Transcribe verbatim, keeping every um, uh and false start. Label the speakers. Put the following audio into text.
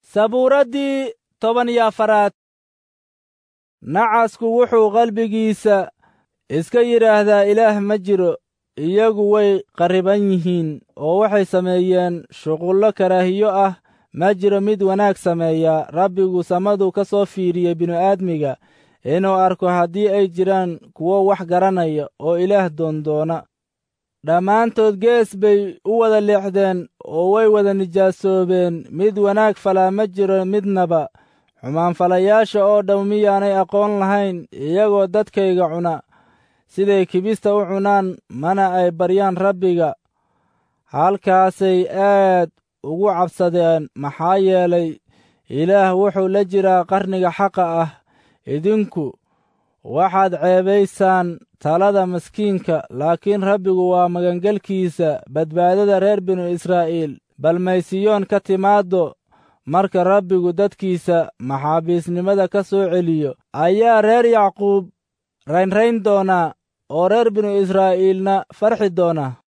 Speaker 1: sabuuraddii toban iyo afaraad. nacasku wuxuu qalbigiisa iska yidhaahdaa ilaah ma jiro. iyagu way qarriban yihiin oo waxay sameeyeen shuqullo karaahiyo ah. ma jiro mid wanaag sameeya. rabbigu samadu ka soo fiiriyey bini'aadmiga inuu arko haddii ay jiraan kuwo wax garanaya oo ilaah doondoona. dhammaantood gees bay u wada leexdeen oo way wada nijaasoobeen. mid wanaag falaa ma jiro midnaba. xumaanfalayaasha oo dhammu miyaanay aqoon lahayn? iyagoo dadkayga cuna siday kibista u cunaan, mana ay baryaan rabbiga. halkaasay aad ugu cabsadeen, maxaa yeelay ilaah wuxuu la jiraa qarniga xaqa ah. idinku waxaad ceebaysaan talada maskiinka, laakiin rabbigu waa magangelkiisa, badbaadada reer binu israa'iil. bal may Siyoon ka timaaddo marka rabbigu dadkiisa maxaabiisnimada ka soo celiyo, ayaa reer yacquub raynrayn doonaa oo reer binu israa'iilna farxi doona.